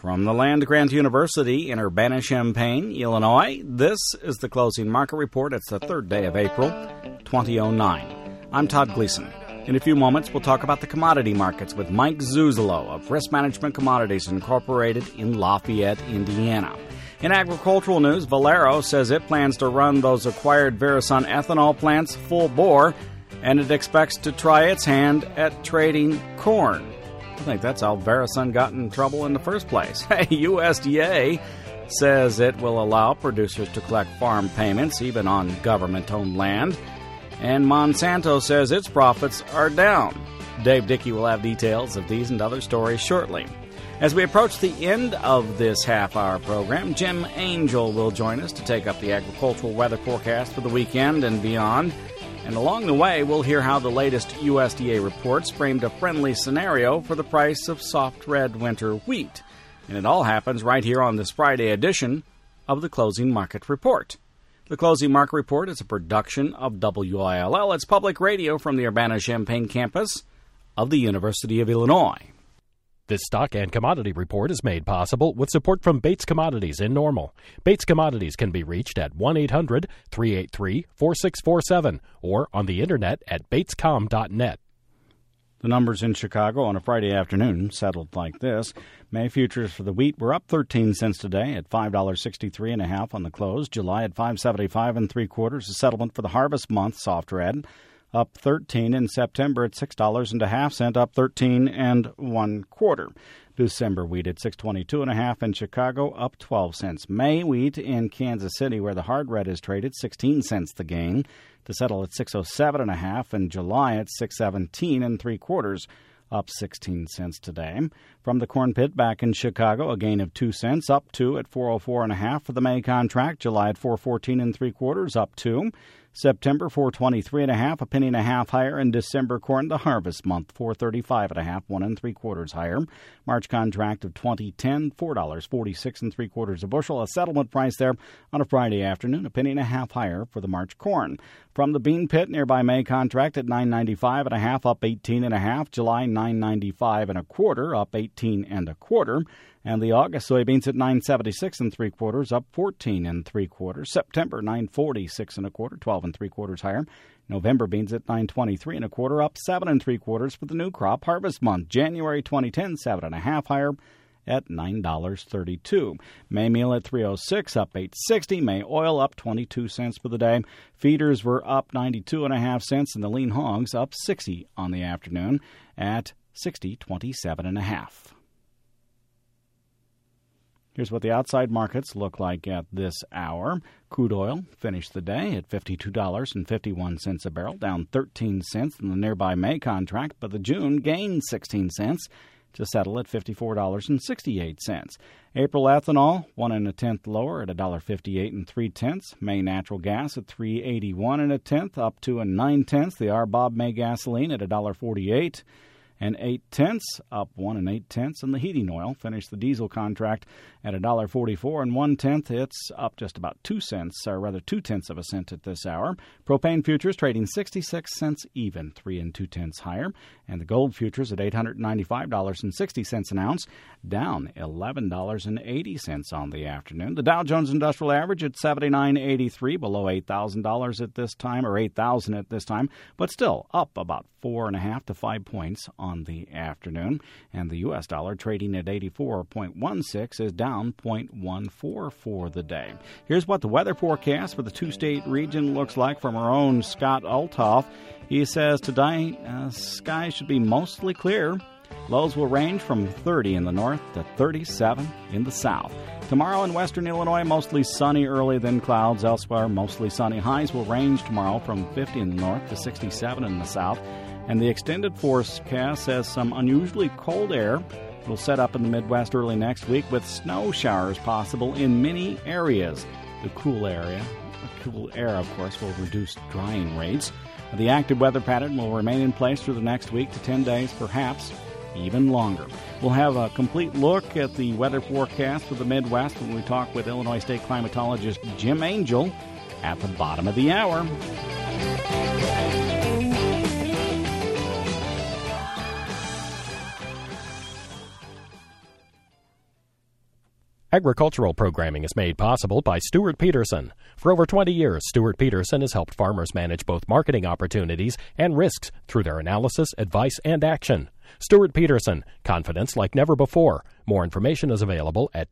From the land-grant university in Urbana-Champaign, Illinois, this is the Closing Market Report. It's the third day of April, 2009. I'm Todd Gleason. In a few moments, we'll talk about the commodity markets with Mike Zuzolo of Risk Management Commodities Incorporated in Lafayette, Indiana. In agricultural news, Valero says it plans to run those acquired Verasun ethanol plants full bore, and it expects to try its hand at trading corn. I think that's how Verasun got in trouble in the first place. USDA says it will allow producers to collect farm payments even on government-owned land. And Monsanto says its profits are down. Dave Dickey will have details of these and other stories shortly. As we approach the end of this half-hour program, Jim Angel will join us to take up the agricultural weather forecast for the weekend and beyond. And along the way, we'll hear how the latest USDA reports framed a friendly scenario for the price of soft red winter wheat. And it all happens right here on this Friday edition of the Closing Market Report. The Closing Market Report is a production of WILL. It's public radio from the Urbana-Champaign campus of the University of Illinois. This stock and commodity report is made possible with support from Bates Commodities in Normal. Bates Commodities can be reached at 1-800-383-4647 or on the internet at batescom.net. The numbers in Chicago on a Friday afternoon settled like this. May futures for the wheat were up 13 cents today at $5.63.5 on the close. July at $5.75 3/4. The settlement for the harvest month, soft red, up 13 in September at $6.50, up 13 1/4. December wheat at $6.22.5 in Chicago, up 12 cents. May wheat in Kansas City, where the hard red is traded, 16 cents the gain, to settle at $6.07.5, and July at $6.17 3/4. Up 16 cents today. From the corn pit back in Chicago, a gain of 2 cents, up 2 at $4.04.5 for the May contract. July at $4.14 3/4, up 2. September $4.23.5, a penny and a half higher. In December corn, the harvest month, $4.35.5, 1 3/4 higher. March contract of 2010, $4.46 3/4 a bushel. A settlement price there on a Friday afternoon, a penny and a half higher for the March corn. From the bean pit, nearby May contract at $9.95.5, up 18.5. July $9.95 1/4, up 18 1/4. And the August soybeans at $9.76 3/4, up 14 3/4. September $9.46 1/4, 12 3/4 higher. November beans at $9.23 1/4, up 7 3/4 for the new crop. Harvest month, January 2010, 7.5 higher at $9.32. May meal at $3.06, up 8.60. May oil up 22 cents for the day. Feeders were up 92.5 cents, and the lean hogs up 60 on the afternoon at 60.27.5. Here's what the outside markets look like at this hour. Crude oil finished the day at $52.51 a barrel, down 13 cents in the nearby May contract, but the June gained 16 cents to settle at $54.68. April ethanol, 1 1/10 lower at $1.58 3/10. May natural gas at $3.81 1/10, up 2 9/10. The RBOB May gasoline at $1.48 8/10, up 1 8/10. And the heating oil finished the diesel contract at $1.44 1/10. It's up just about 2 cents, or rather 0.2 of a cent at this hour. Propane futures trading 66 cents even, 3 2/10 higher. And the gold futures at $895.60 an ounce, down $11.80 on the afternoon. The Dow Jones Industrial Average at 79.83, below $8,000 at this time, or 8,000 at this time, but still up about 4.5 to 5 points on the afternoon. And the U.S. dollar trading at 84.16 is down 0.14 for the day. Here's what the weather forecast for the two-state region looks like from our own Scott Althoff. He says today skies should be mostly clear. Lows will range from 30 in the north to 37 in the south. Tomorrow in western Illinois, mostly sunny early, then clouds elsewhere. Mostly sunny. Highs will range tomorrow from 50 in the north to 67 in the south. And the extended forecast says some unusually cold air will set up in the Midwest early next week with snow showers possible in many areas. The cool air, of course, will reduce drying rates. The active weather pattern will remain in place through the next week to 10 days, perhaps even longer. We'll have a complete look at the weather forecast for the Midwest when we talk with Illinois State climatologist Jim Angel at the bottom of the hour. Agricultural programming is made possible by Stuart Peterson. For over 20 years, Stuart Peterson has helped farmers manage both marketing opportunities and risks through their analysis, advice, and action. Stuart Peterson, confidence like never before. More information is available at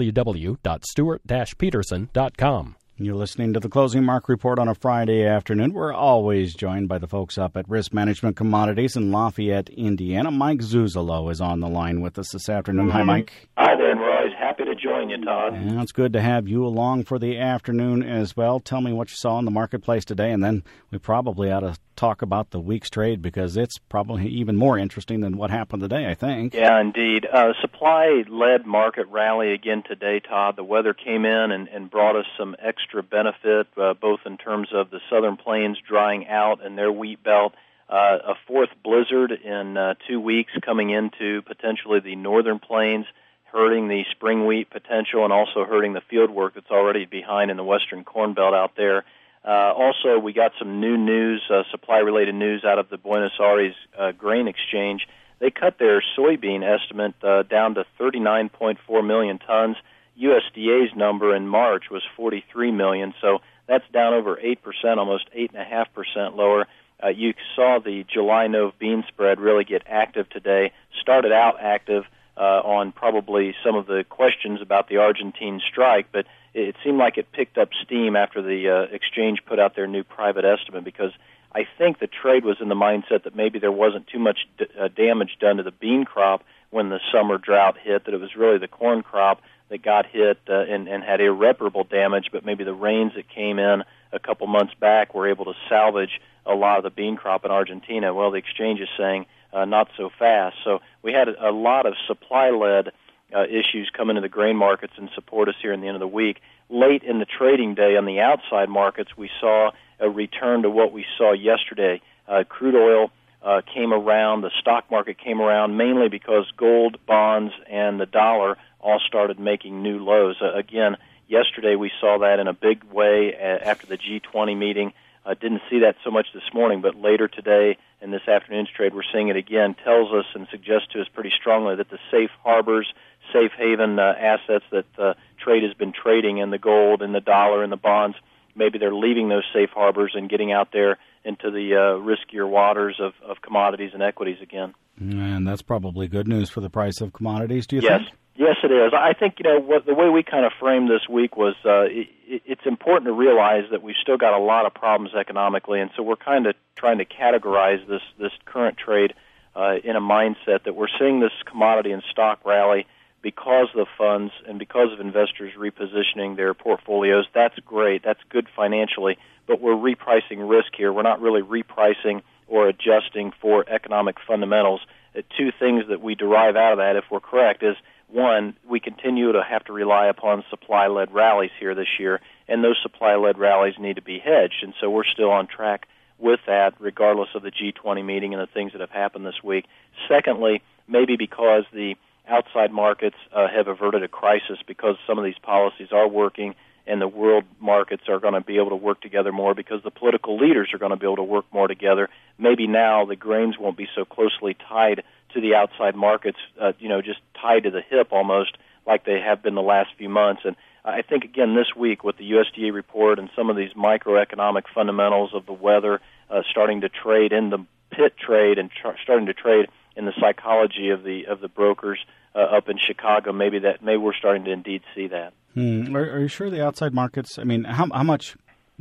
www.stuart-peterson.com. You're listening to the Closing Market Report on a Friday afternoon. We're always joined by the folks up at Risk Management Commodities in Lafayette, Indiana. Mike Zuzolo is on the line with us this afternoon. Hi, Mike. Hi there, and we're always happy to join you, Todd. Yeah, it's good to have you along for the afternoon as well. Tell me what you saw in the marketplace today, and then we probably ought to talk about the week's trade because it's probably even more interesting than what happened today, I think. Yeah, indeed. Supply-led market rally again today, Todd. The weather came in and brought us some extra benefit, both in terms of the southern plains drying out and their wheat belt, a fourth blizzard in 2 weeks coming into potentially the northern plains, hurting the spring wheat potential and also hurting the field work that's already behind in the western corn belt out there. Also, we got some new news, supply-related news out of the Buenos Aires Grain Exchange. They cut their soybean estimate down to 39.4 million tons. USDA's number in March was 43 million, so that's down over 8%, almost 8.5% lower. You saw the July-Nove bean spread really get active today, started out active on probably some of the questions about the Argentine strike, but it seemed like it picked up steam after the exchange put out their new private estimate because I think the trade was in the mindset that maybe there wasn't too much damage done to the bean crop when the summer drought hit, that it was really the corn crop that got hit and had irreparable damage, but maybe the rains that came in a couple months back were able to salvage a lot of the bean crop in Argentina. Well, the exchange is saying not so fast. So we had a lot of supply-led issues come into the grain markets and support us here in the end of the week. Late in the trading day on the outside markets, we saw a return to what we saw yesterday. Crude oil came around, the stock market came around, mainly because gold, bonds, and the dollar all started making new lows. Again, yesterday we saw that in a big way after the G20 meeting. Didn't see that so much this morning, but later today in this afternoon's trade, we're seeing it again. Tells us and suggests to us pretty strongly that the safe harbors, safe haven assets that trade has been trading in the gold and the dollar and the bonds, maybe they're leaving those safe harbors and getting out there into the riskier waters of commodities and equities again. And that's probably good news for the price of commodities, do you think? Yes, it is. I think, the way we kind of framed this week was it's important to realize that we've still got a lot of problems economically, and so we're kind of trying to categorize this current trade in a mindset that we're seeing this commodity and stock rally because of the funds and because of investors repositioning their portfolios. That's great. That's good financially, but we're repricing risk here. We're not really repricing or adjusting for economic fundamentals. Two things that we derive out of that, if we're correct, is one, we continue to have to rely upon supply-led rallies here this year, and those supply-led rallies need to be hedged, and so we're still on track with that, regardless of the G20 meeting and the things that have happened this week. Secondly, maybe because the outside markets have averted a crisis because some of these policies are working and the world markets are going to be able to work together more because the political leaders are going to be able to work more together. Maybe now the grains won't be so closely tied to the outside markets, just tied to the hip almost like they have been the last few months. And I think, again, this week with the USDA report and some of these microeconomic fundamentals of the weather starting to trade in the pit trade and starting to trade in the psychology of the brokers up in Chicago, maybe we're starting to indeed see that. Are you sure the outside markets, how much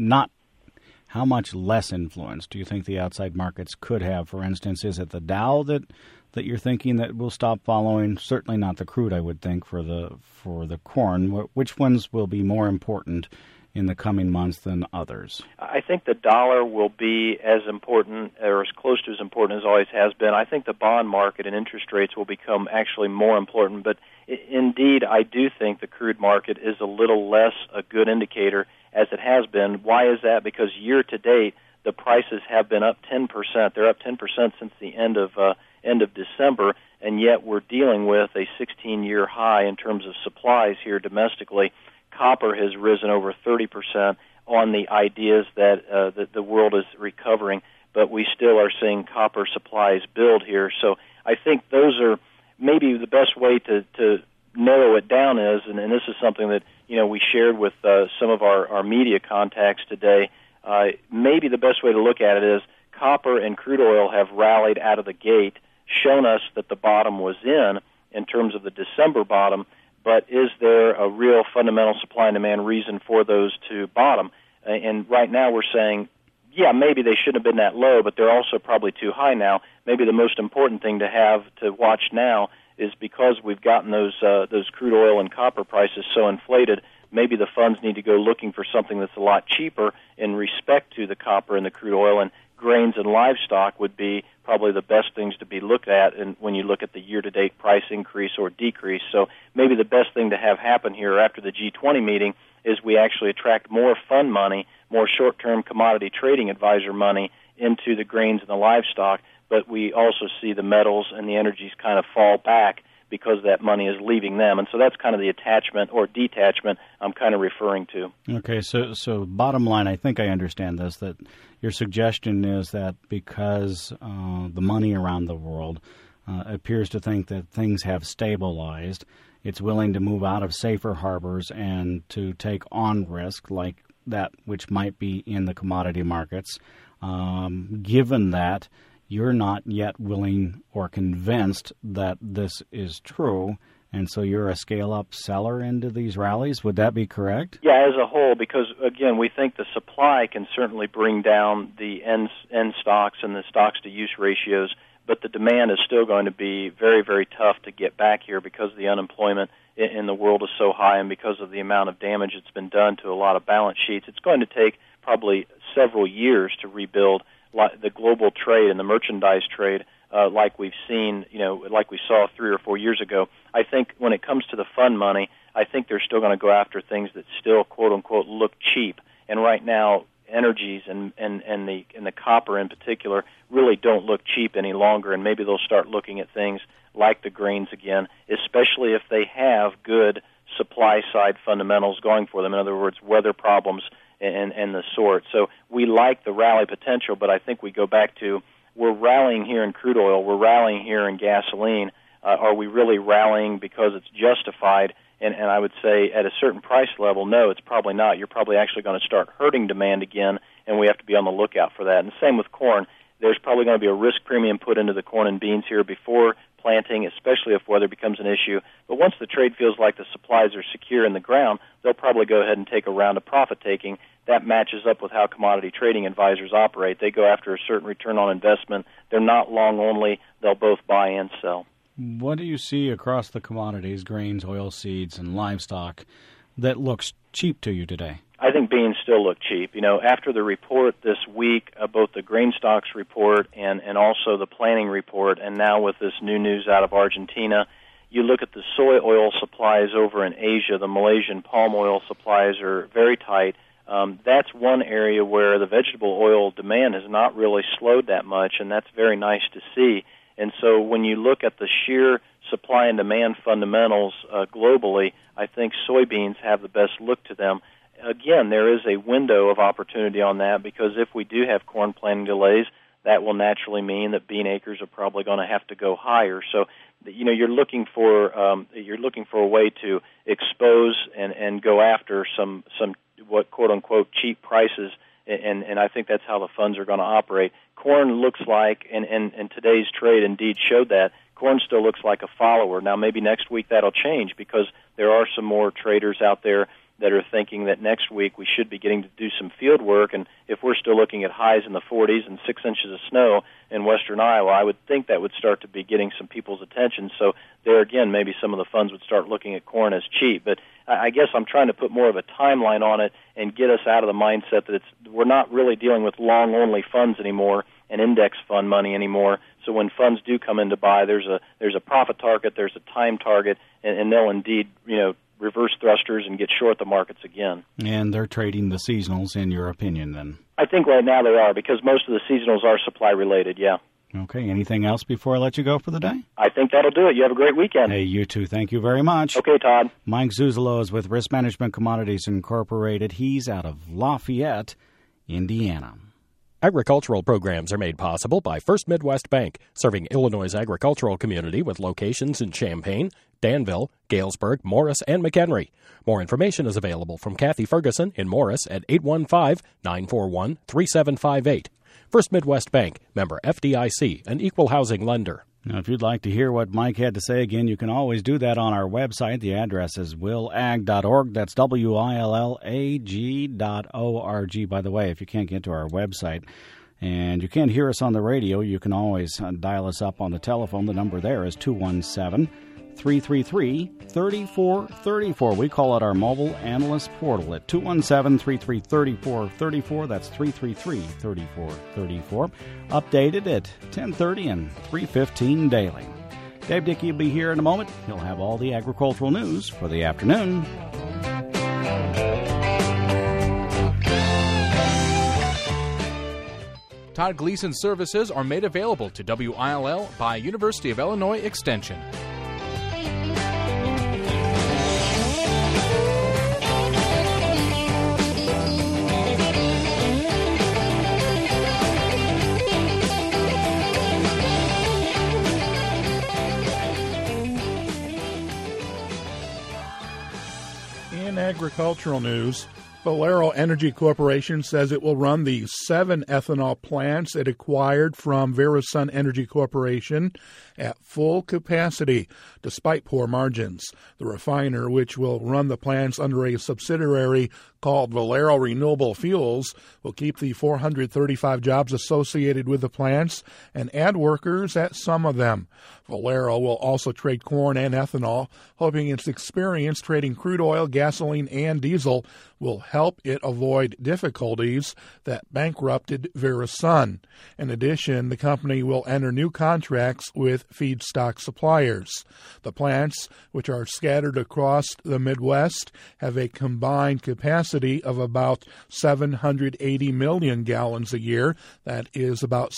less influence do you think the outside markets could have? For instance, is it the Dow that you're thinking that will stop following? Certainly not the crude, I would think, for the corn. Which ones will be more important in the coming months than others? I think the dollar will be as important or as close to as important as always has been. I think the bond market and interest rates will become actually more important. But indeed, I do think the crude market is a little less a good indicator as it has been. Why is that? Because year to date, the prices have been up 10%. They're up 10% since the end of December, and yet we're dealing with a 16-year high in terms of supplies here domestically. Copper has risen over 30% on the ideas that the world is recovering, but we still are seeing copper supplies build here. So I think those are maybe the best way to narrow it down is, and this something that, we shared with some of our media contacts today. Maybe the best way to look at it is copper and crude oil have rallied out of the gate, shown us that the bottom was in terms of the December bottom, but is there a real fundamental supply and demand reason for those to bottom? And right now we're saying, yeah, maybe they shouldn't have been that low, but they're also probably too high now. Maybe the most important thing to have to watch now is because we've gotten those crude oil and copper prices so inflated, maybe the funds need to go looking for something that's a lot cheaper in respect to the copper and the crude oil, and grains and livestock would be probably the best things to be looked at when you look at the year-to-date price increase or decrease. So maybe the best thing to have happen here after the G20 meeting is we actually attract more fund money, more short-term commodity trading advisor money into the grains and the livestock, but we also see the metals and the energies kind of fall back because that money is leaving them. And so that's kind of the attachment or detachment I'm kind of referring to. Okay, so bottom line, I think I understand this, that your suggestion is that because the money around the world appears to think that things have stabilized, it's willing to move out of safer harbors and to take on risk like that which might be in the commodity markets. Given that you're not yet willing or convinced that this is true, and so you're a scale-up seller into these rallies. Would that be correct? Yeah, as a whole, because, again, we think the supply can certainly bring down the end stocks and the stocks-to-use ratios, but the demand is still going to be very, very tough to get back here because the unemployment in the world is so high and because of the amount of damage that's been done to a lot of balance sheets. It's going to take probably several years to rebuild the global trade and the merchandise trade like we've seen, like we saw 3 or 4 years ago. I think when it comes to the fund money, I think they're still going to go after things that still, quote-unquote, look cheap. And right now, energies and the copper in particular really don't look cheap any longer, and maybe they'll start looking at things like the grains again, especially if they have good supply-side fundamentals going for them. In other words, weather problems and the sort. So we like the rally potential, but I think we go back to we're rallying here in crude oil, we're rallying here in gasoline. Are we really rallying because it's justified? And I would say at a certain price level, no, it's probably not. You're probably actually going to start hurting demand again, and we have to be on the lookout for that. And same with corn. There's probably going to be a risk premium put into the corn and beans here before planting, especially if weather becomes an issue. But once the trade feels like the supplies are secure in the ground, they'll probably go ahead and take a round of profit-taking. That matches up with how commodity trading advisors operate. They go after a certain return on investment. They're not long only. They'll both buy and sell. What do you see across the commodities, grains, oilseeds, and livestock, that looks cheap to you today? I think beans still look cheap. After the report this week, both the grain stocks report and also the planning report, and now with this new news out of Argentina, you look at the soy oil supplies over in Asia, the Malaysian palm oil supplies are very tight. That's one area where the vegetable oil demand has not really slowed that much, and that's very nice to see. And so when you look at the sheer supply and demand fundamentals globally, I think soybeans have the best look to them. Again, there is a window of opportunity on that because if we do have corn planting delays, that will naturally mean that bean acres are probably going to have to go higher. So, you're looking for a way to expose and go after some what quote unquote cheap prices, and I think that's how the funds are going to operate. Corn looks like, and today's trade indeed showed that, corn still looks like a follower. Now maybe next week that'll change because there are some more traders out there that are thinking that next week we should be getting to do some field work, and if we're still looking at highs in the 40s and 6 inches of snow in western Iowa, I would think that would start to be getting some people's attention. So there again, maybe some of the funds would start looking at corn as cheap. But I guess I'm trying to put more of a timeline on it and get us out of the mindset that we're not really dealing with long-only funds anymore and index fund money anymore. So when funds do come in to buy, there's a profit target, there's a time target, and they'll indeed, reverse thrusters and get short the markets again. And they're trading the seasonals, in your opinion, then? I think right now they are, because most of the seasonals are supply-related, yeah. Okay, anything else before I let you go for the day? I think that'll do it. You have a great weekend. Hey, you too. Thank you very much. Okay, Todd. Mike Zuzolo is with Risk Management Commodities Incorporated. He's out of Lafayette, Indiana. Agricultural programs are made possible by First Midwest Bank, serving Illinois' agricultural community with locations in Champaign, Danville, Galesburg, Morris, and McHenry. More information is available from Kathy Ferguson in Morris at 815-941-3758. First Midwest Bank, member FDIC, an equal housing lender. Now, if you'd like to hear what Mike had to say again, you can always do that on our website. The address is willag.org. That's WILLAG.org. By the way, if you can't get to our website and you can't hear us on the radio, you can always dial us up on the telephone. The number there is 217-333-3434. We call it our mobile analyst portal at 217-333-3434. That's 333-3434. Updated at 10:30 and 3:15 daily. Dave Dickey will be here in a moment. He'll have all the agricultural news for the afternoon. Todd Gleason services are made available to WILL by University of Illinois Extension. In agricultural news, Valero Energy Corporation says it will run the 7 ethanol plants it acquired from Verasun Energy Corporation at full capacity, despite poor margins. The refiner, which will run the plants under a subsidiary called Valero Renewable Fuels, will keep the 435 jobs associated with the plants and add workers at some of them. Valero will also trade corn and ethanol, hoping its experience trading crude oil, gasoline, and diesel will help it avoid difficulties that bankrupted Verasun. In addition, the company will enter new contracts with feedstock suppliers. The plants, which are scattered across the Midwest, have a combined capacity of about 780 million gallons a year. That is about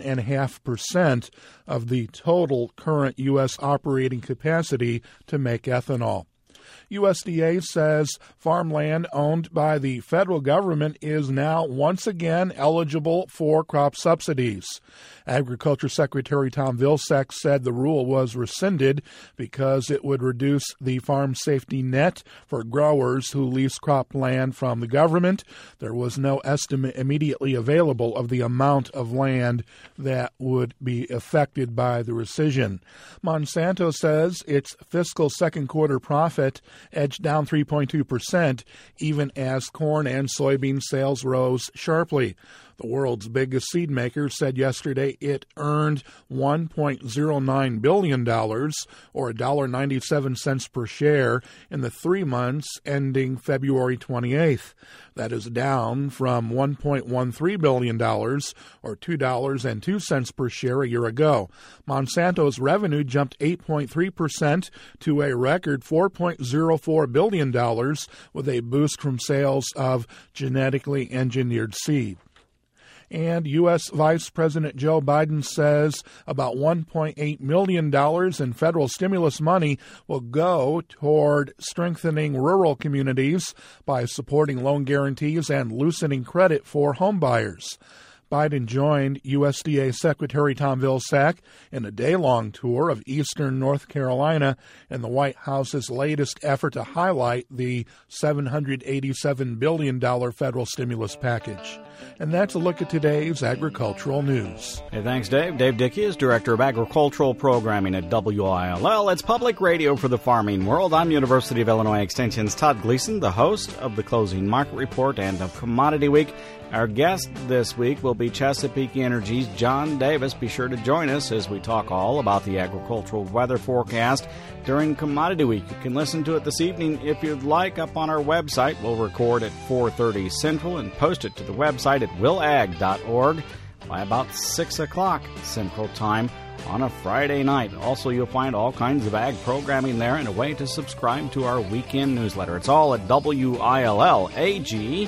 7.5% of the total current U.S. operating capacity to make ethanol. USDA says farmland owned by the federal government is now once again eligible for crop subsidies. Agriculture Secretary Tom Vilsack said the rule was rescinded because it would reduce the farm safety net for growers who lease cropland from the government. There was no estimate immediately available of the amount of land that would be affected by the rescission. Monsanto says its fiscal second quarter profit edged down 3.2%, even as corn and soybean sales rose sharply. The world's biggest seed maker said yesterday it earned $1.09 billion, or $1.97 per share, in the 3 months ending February 28th. That is down from $1.13 billion, or $2.02 per share a year ago. Monsanto's revenue jumped 8.3% to a record $4.04 billion, with a boost from sales of genetically engineered seed. And U.S. Vice President Joe Biden says about $1.8 million in federal stimulus money will go toward strengthening rural communities by supporting loan guarantees and loosening credit for homebuyers. Biden joined USDA Secretary Tom Vilsack in a day-long tour of eastern North Carolina in the White House's latest effort to highlight the $787 billion federal stimulus package. And that's a look at today's agricultural news. Hey, thanks, Dave. Dave Dickey is Director of Agricultural Programming at WILL. It's public radio for the farming world. I'm University of Illinois Extension's Todd Gleason, the host of the Closing Market Report and of Commodity Week. Our guest this week will be Chesapeake Energy's John Davis. Be sure to join us as we talk all about the agricultural weather forecast during Commodity Week. You can listen to it this evening if you'd like up on our website. We'll record at 4:30 Central and post it to the website at willag.org by about 6 o'clock Central Time on a Friday night. Also, you'll find all kinds of ag programming there and a way to subscribe to our weekend newsletter. It's all at WILLAG.org.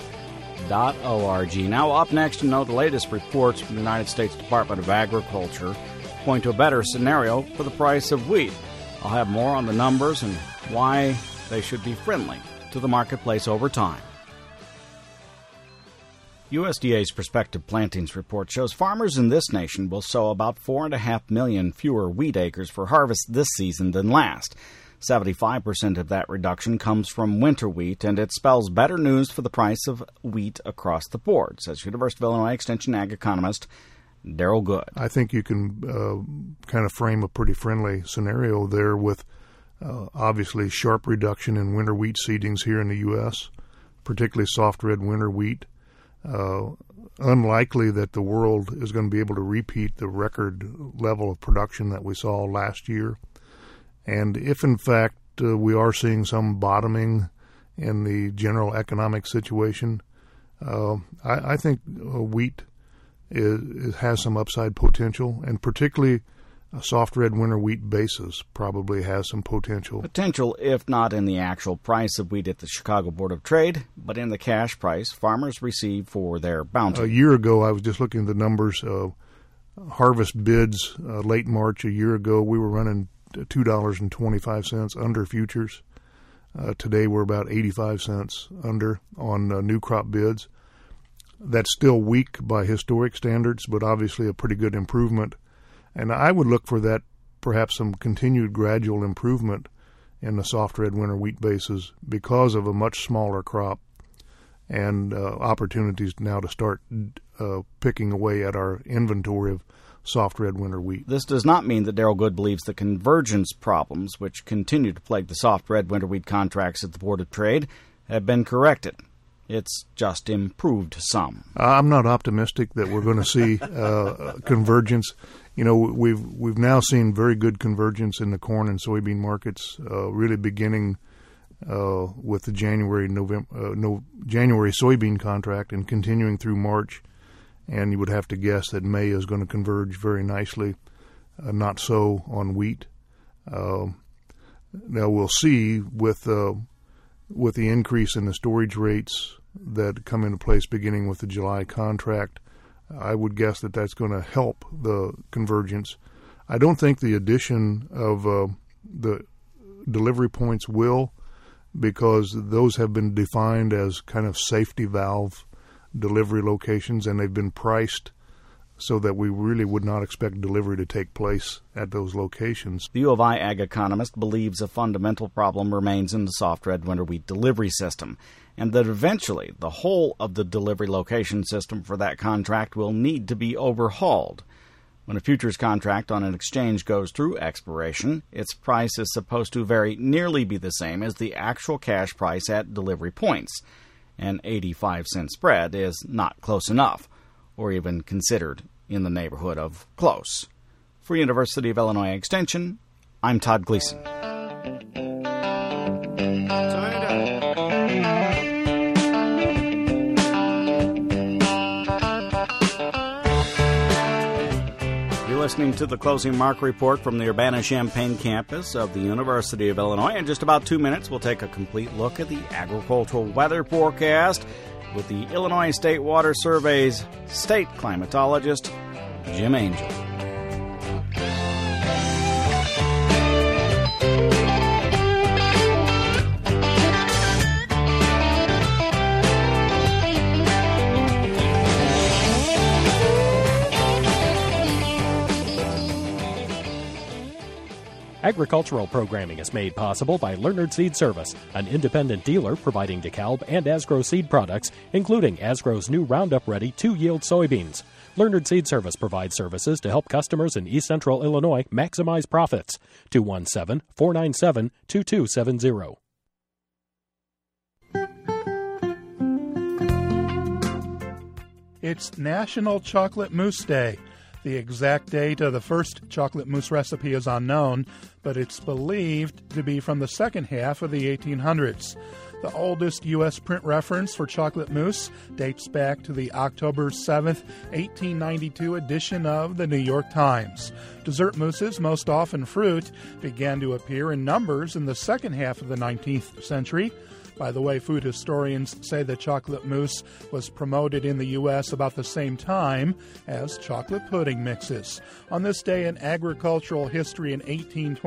Now, up next, you know, the latest reports from the United States Department of Agriculture point to a better scenario for the price of wheat. I'll have more on the numbers and why they should be friendly to the marketplace over time. USDA's prospective plantings report shows farmers in this nation will sow about 4.5 million fewer wheat acres for harvest this season than last. 75% of that reduction comes from winter wheat, and it spells better news for the price of wheat across the board, says University of Illinois Extension ag economist Daryl Good. I think you can kind of frame a pretty friendly scenario there with obviously sharp reduction in winter wheat seedings here in the U.S., particularly soft red winter wheat. Unlikely that the world is going to be able to repeat the record level of production that we saw last year. And if, in fact, we are seeing some bottoming in the general economic situation, I think wheat has some upside potential, and particularly a soft red winter wheat basis probably has some potential. Potential, if not in the actual price of wheat at the Chicago Board of Trade, but in the cash price farmers receive for their bounty. A year ago, I was just looking at the numbers. Harvest bids late March a year ago, we were running $2.25 under futures. Today we're about 85 cents under on new crop bids. That's still weak by historic standards, but obviously a pretty good improvement. And I would look for that, perhaps some continued gradual improvement in the soft red winter wheat basis because of a much smaller crop and opportunities now to start picking away at our inventory of soft red winter wheat. This does not mean that Daryl Good believes the convergence problems, which continue to plague the soft red winter wheat contracts at the Board of Trade, have been corrected. It's just improved some. I'm not optimistic that we're going to see convergence. You know, we've now seen very good convergence in the corn and soybean markets, really beginning with the January soybean contract and continuing through March. And you would have to guess that May is going to converge very nicely. Not so on wheat. Now we'll see with the increase in the storage rates that come into place beginning with the July contract. I would guess that that's going to help the convergence. I don't think the addition of the delivery points will, because those have been defined as kind of safety valve delivery locations, and they've been priced so that we really would not expect delivery to take place at those locations. The U of I ag economist believes a fundamental problem remains in the soft red winter wheat delivery system, and that eventually the whole of the delivery location system for that contract will need to be overhauled. When a futures contract on an exchange goes through expiration, its price is supposed to very nearly be the same as the actual cash price at delivery points. An 85-cent spread is not close enough, or even considered in the neighborhood of close. For University of Illinois Extension, I'm Todd Gleason. You're listening to the Closing Mark Report from the Urbana-Champaign campus of the University of Illinois. In just about 2 minutes, we'll take a complete look at the agricultural weather forecast with the Illinois State Water Survey's state climatologist, Jim Angel. Agricultural programming is made possible by Leonard Seed Service, an independent dealer providing DeKalb and Asgrow seed products, including Asgrow's new Roundup Ready 2-yield soybeans. Leonard Seed Service provides services to help customers in East Central Illinois maximize profits. 217-497-2270. It's National Chocolate Mousse Day. The exact date of the first chocolate mousse recipe is unknown, but it's believed to be from the second half of the 1800s. The oldest U.S. print reference for chocolate mousse dates back to the October 7th, 1892 edition of the New York Times. Dessert mousses, most often fruit, began to appear in numbers in the second half of the 19th century. By the way, food historians say that chocolate mousse was promoted in the U.S. about the same time as chocolate pudding mixes. On this day in agricultural history in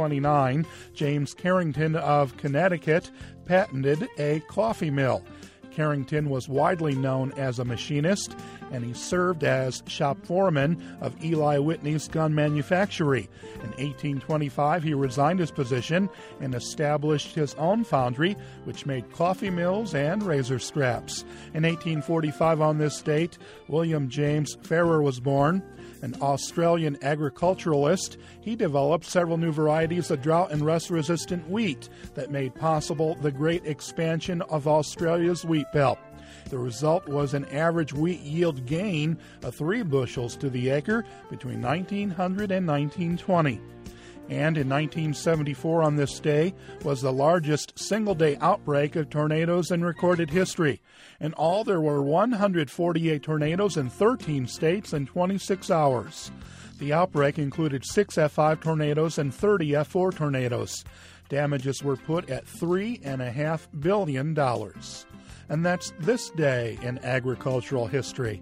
1829, James Carrington of Connecticut patented a coffee mill. Carrington was widely known as a machinist, and he served as shop foreman of Eli Whitney's gun manufactory. In 1825, he resigned his position and established his own foundry, which made coffee mills and razor straps. In 1845, on this date, William James Farrer was born. An Australian agriculturalist, he developed several new varieties of drought and rust-resistant wheat that made possible the great expansion of Australia's wheat belt. The result was an average wheat yield gain of 3 bushels to the acre between 1900 and 1920. And in 1974, on this day, was the largest single-day outbreak of tornadoes in recorded history. In all, there were 148 tornadoes in 13 states in 26 hours. The outbreak included 6 F5 tornadoes and 30 F4 tornadoes. Damages were put at $3.5 billion. And that's this day in agricultural history.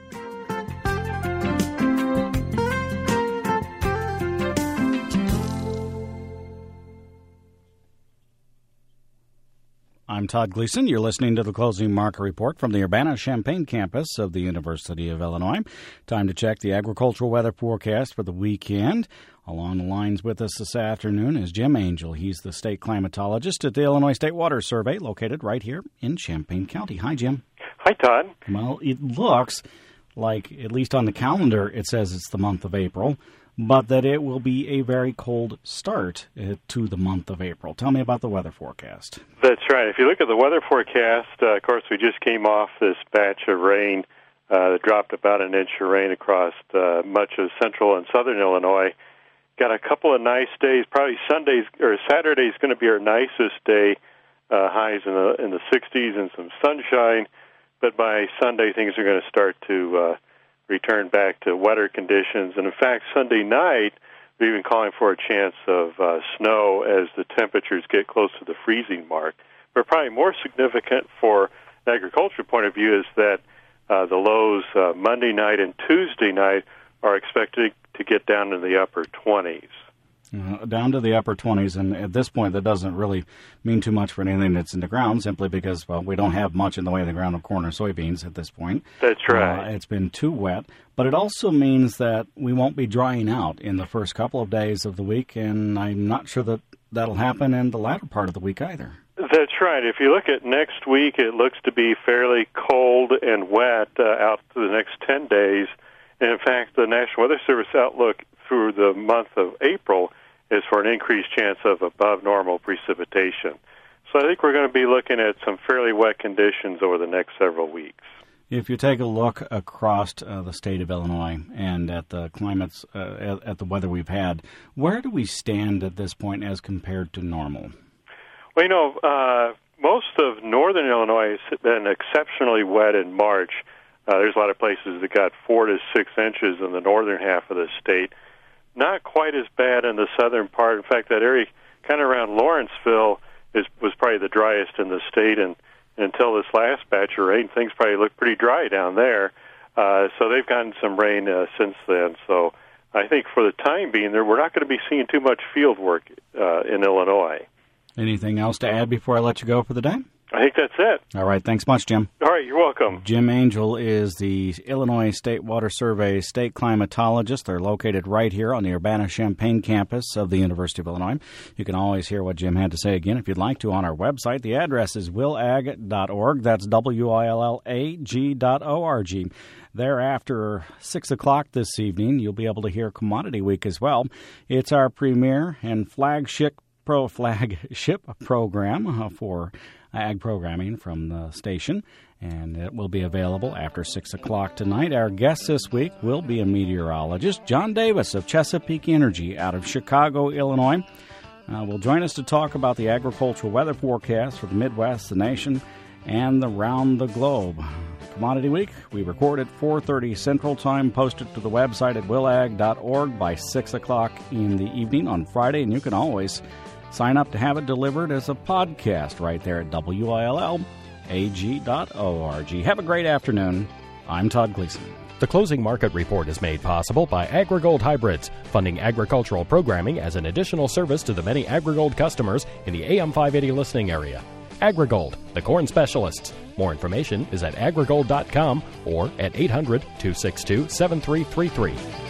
I'm Todd Gleason. You're listening to the Closing Market Report from the Urbana-Champaign campus of the University of Illinois. Time to check the agricultural weather forecast for the weekend. Along the lines with us this afternoon is Jim Angel. He's the state climatologist at the Illinois State Water Survey, located right here in Champaign County. Hi, Jim. Hi, Todd. Well, it looks like, at least on the calendar, it says it's the month of April, but that it will be a very cold start to the month of April. Tell me about the weather forecast. That's right. If you look at the weather forecast, of course, we just came off this batch of rain that dropped about an inch of rain across much of central and southern Illinois. Got a couple of nice days. Probably Saturday is going to be our nicest day. Highs in the 60s and some sunshine. But by Sunday, things are going to start to return back to wetter conditions. And in fact, Sunday night, we're even calling for a chance of snow as the temperatures get close to the freezing mark. But probably more significant for an agriculture point of view is that the lows Monday night and Tuesday night are expected to get down in the upper 20s. Down to the upper 20s, and at this point that doesn't really mean too much for anything that's in the ground, simply because, well, we don't have much in the way of the ground of corn or soybeans at this point. That's right. It's been too wet, but it also means that we won't be drying out in the first couple of days of the week, and I'm not sure that that'll happen in the latter part of the week either. That's right. If you look at next week, it looks to be fairly cold and wet out to the next 10 days. And in fact, the National Weather Service outlook through the month of April is for an increased chance of above normal precipitation. So I think we're going to be looking at some fairly wet conditions over the next several weeks. If you take a look across the state of Illinois and at the climates, at the weather we've had, where do we stand at this point as compared to normal? Well, most of northern Illinois has been exceptionally wet in March. There's a lot of places that got 4 to 6 inches in the northern half of the state. Not quite as bad in the southern part. In fact, that area kind of around Lawrenceville was probably the driest in the state, and until this last batch of rain, things probably look pretty dry down there. So they've gotten some rain since then. So I think for the time being, we're not going to be seeing too much field work in Illinois. Anything else to add before I let you go for the day? I think that's it. All right. Thanks much, Jim. All right. You're welcome. Jim Angel is the Illinois State Water Survey state climatologist. They're located right here on the Urbana-Champaign campus of the University of Illinois. You can always hear what Jim had to say again if you'd like to on our website. The address is willag.org. That's WILLAG.org. Thereafter, 6 o'clock this evening, you'll be able to hear Commodity Week as well. It's our premier and flagship program for ag programming from the station, and it will be available after 6 o'clock tonight. Our guest this week will be a meteorologist, John Davis of Chesapeake Energy out of Chicago, Illinois. Will join us to talk about the agricultural weather forecast for the Midwest, the nation, and around the globe. Commodity Week, we record at 4:30 Central Time, posted to the website at willag.org by 6 o'clock in the evening on Friday, and you can always sign up to have it delivered as a podcast right there at WILLAG.org. Have a great afternoon. I'm Todd Gleason. The Closing Market Report is made possible by AgriGold Hybrids, funding agricultural programming as an additional service to the many AgriGold customers in the AM 580 listening area. AgriGold, the corn specialists. More information is at agrigold.com or at 800-262-7333.